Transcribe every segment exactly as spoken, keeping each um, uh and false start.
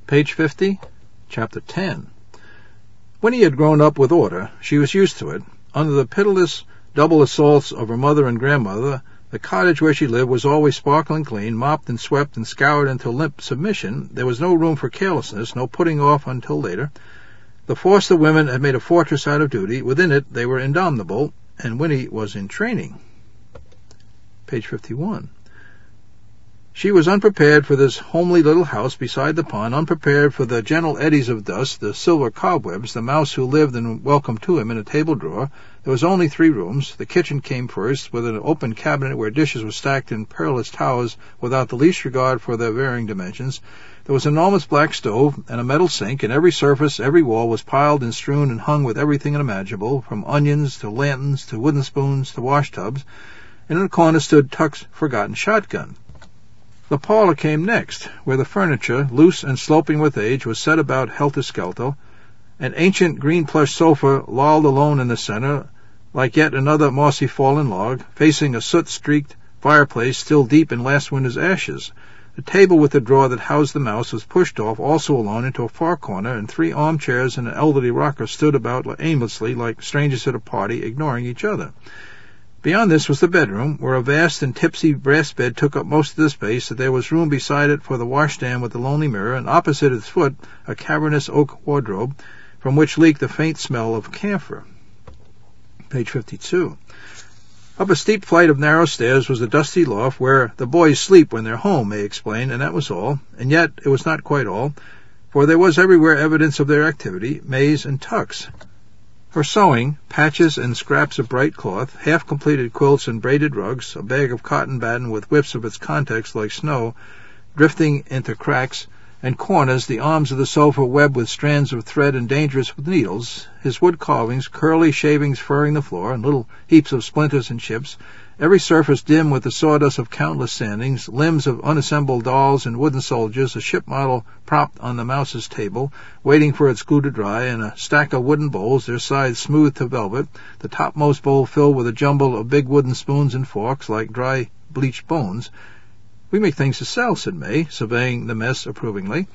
Page fifty, Chapter ten. Winnie had grown up with order. She was used to it. Under the pitiless double assaults of her mother and grandmother, the cottage where she lived was always sparkling clean, mopped and swept and scoured into limp submission. There was no room for carelessness, no putting off until later. The Forster women had made a fortress out of duty. Within it they were indomitable, and Winnie was in training. Page fifty-one. She was unprepared for this homely little house beside the pond, unprepared for the gentle eddies of dust, the silver cobwebs, the mouse who lived and welcomed to him in a table drawer. There was only three rooms. The kitchen came first, with an open cabinet where dishes were stacked in perilous towers without the least regard for their varying dimensions. There was an enormous black stove and a metal sink, and every surface, every wall was piled and strewn and hung with everything imaginable, from onions to lanterns to wooden spoons to wash tubs, and in a corner stood Tuck's forgotten shotgun. The parlor came next, where the furniture, loose and sloping with age, was set about helter-skelter. An ancient green plush sofa lolled alone in the center, like yet another mossy fallen log, facing a soot-streaked fireplace still deep in last winter's ashes. The table with the drawer that housed the mouse was pushed off, also alone, into a far corner, and three armchairs and an elderly rocker stood about aimlessly like strangers at a party, ignoring each other. Beyond this was the bedroom, where a vast and tipsy brass bed took up most of the space, that there was room beside it for the washstand with the lonely mirror, and opposite its foot a cavernous oak wardrobe, from which leaked the faint smell of camphor. Page fifty-two. Up a steep flight of narrow stairs was the dusty loft, where the boys sleep when they're home, May explained, and that was all. And yet it was not quite all, for there was everywhere evidence of their activity, May's and Tuck's. Her sewing, patches and scraps of bright cloth, half-completed quilts and braided rugs, a bag of cotton batting with whiffs of its contents like snow, drifting into cracks and corners, the arms of the sofa webbed with strands of thread and dangerous with needles, his wood carvings, curly shavings furring the floor, and little heaps of splinters and chips, every surface dim with the sawdust of countless sandings, limbs of unassembled dolls and wooden soldiers, a ship model propped on the mouse's table, waiting for its glue to dry, and a stack of wooden bowls, their sides smooth to velvet, the topmost bowl filled with a jumble of big wooden spoons and forks like dry bleached bones. "We make things to sell," said May, surveying the mess approvingly.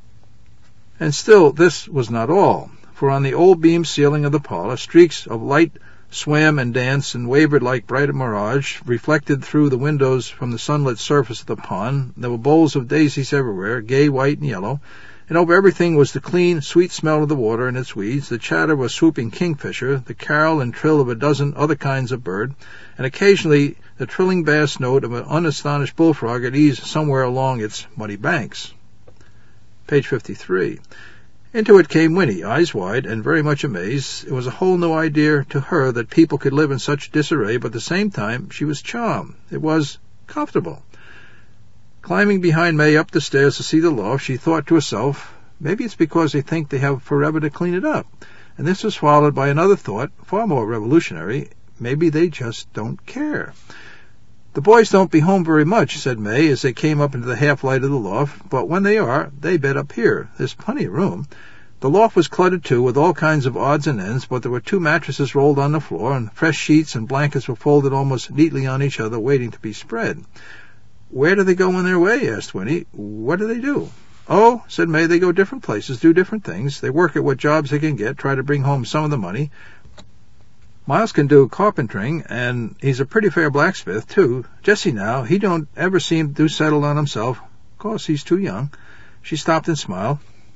And still this was not all, for on the old beam ceiling of the parlor streaks of light swam and danced and wavered like bright mirage, reflected through the windows from the sunlit surface of the pond. There were bowls of daisies everywhere, gay white and yellow, and over everything was the clean, sweet smell of the water and its weeds, the chatter of a swooping kingfisher, the carol and trill of a dozen other kinds of bird, and occasionally the trilling bass note of an unastonished bullfrog at ease somewhere along its muddy banks. Page fifty-three. Into it came Winnie, eyes wide and very much amazed. It was a whole new idea to her that people could live in such disarray, but at the same time she was charmed. It was comfortable. Climbing behind May up the stairs to see the loft, she thought to herself, maybe it's because they think they have forever to clean it up. And this was followed by another thought, far more revolutionary. Maybe they just don't care. "The boys don't be home very much," said May, as they came up into the half-light of the loft, "but when they are, they bed up here. There's plenty of room." The loft was cluttered, too, with all kinds of odds and ends, but there were two mattresses rolled on the floor, and fresh sheets and blankets were folded almost neatly on each other, waiting to be spread. "Where do they go on their way?" asked Winnie. "What do they do?" "Oh," said May, "they go different places, do different things. They work at what jobs they can get, try to bring home some of the money. Miles can do carpentering, and he's a pretty fair blacksmith, too. Jesse, now, he don't ever seem to settle on himself. Of course, he's too young." She stopped and smiled.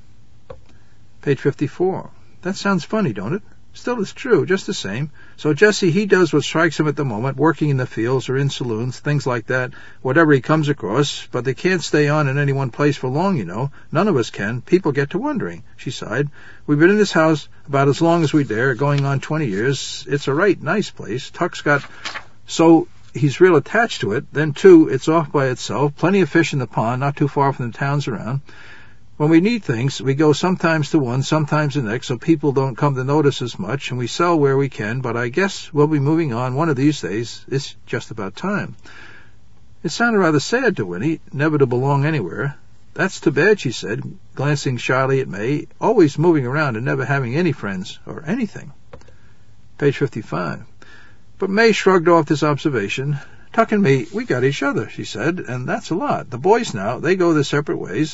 Page fifty-four. "That sounds funny, don't it? Still, it's true, just the same. So Jesse, he does what strikes him at the moment, working in the fields or in saloons, things like that, whatever he comes across, but they can't stay on in any one place for long, you know. None of us can. People get to wondering." She sighed. "We've been in this house about as long as we dare, going on twenty years. It's a right nice place. Tuck's got so he's real attached to it. Then, too, it's off by itself. Plenty of fish in the pond, not too far from the towns around. When we need things, we go sometimes to one, sometimes the next, so people don't come to notice as much, and we sell where we can, but I guess we'll be moving on one of these days. It's just about time." It sounded rather sad to Winnie, never to belong anywhere. "That's too bad," she said, glancing shyly at May, "always moving around and never having any friends or anything." Page fifty-five. But May shrugged off this observation. "Tuck and me, we got each other," she said, "and that's a lot. The boys now, they go their separate ways.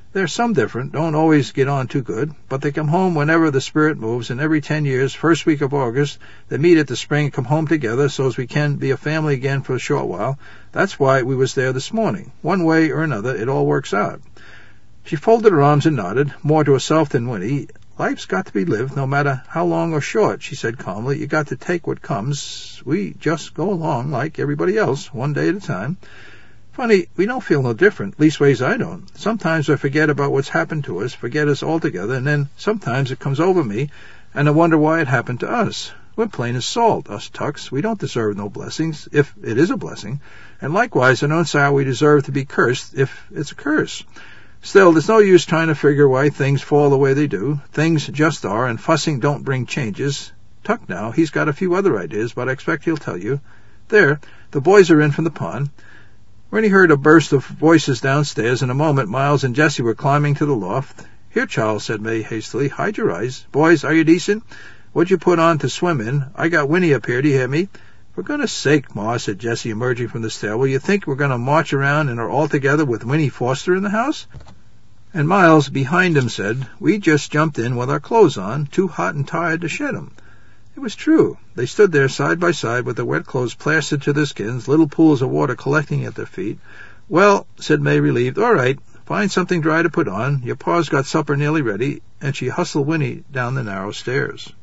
There's some different, don't always get on too good, but they come home whenever the spirit moves, and every ten years, first week of August, they meet at the spring and come home together so as we can be a family again for a short while. That's why we was there this morning. One way or another, it all works out." She folded her arms and nodded, more to herself than Winnie. "Life's got to be lived, no matter how long or short," she said calmly. "You got to take what comes. We just go along like everybody else, one day at a time. Funny, we don't feel no different, leastways I don't. Sometimes I forget about what's happened to us, forget us altogether, and then sometimes it comes over me, and I wonder why it happened to us. We're plain as salt, us Tucks. We don't deserve no blessings, if it is a blessing, and likewise I don't say how we deserve to be cursed, if it's a curse. Still, there's no use trying to figure why things fall the way they do. Things just are, and fussing don't bring changes. Tuck now, he's got a few other ideas, but I expect he'll tell you. There, the boys are in from the pond." Rennie heard a burst of voices downstairs. In a moment, Miles and Jessie were climbing to the loft. "Here, Charles," said May hastily. "Hide your eyes. Boys, are you decent? What'd you put on to swim in? I got Winnie up here, do you hear me?" "For goodness sake, Ma," said Jessie, emerging from the stairwell, "you think we're going to march around and are all together with Winnie Foster in the house?" And Miles, behind him, said, "We just jumped in with our clothes on, too hot and tired to shed 'em." It was true. They stood there side by side with their wet clothes plastered to their skins, little pools of water collecting at their feet. "Well," said May, relieved, "all right. Find something dry to put on. Your pa's got supper nearly ready," and she hustled Winnie down the narrow stairs.